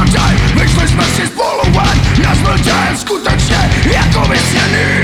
Vyšli jsme si spolu ven, nezbyl den skutečně jako vysněný.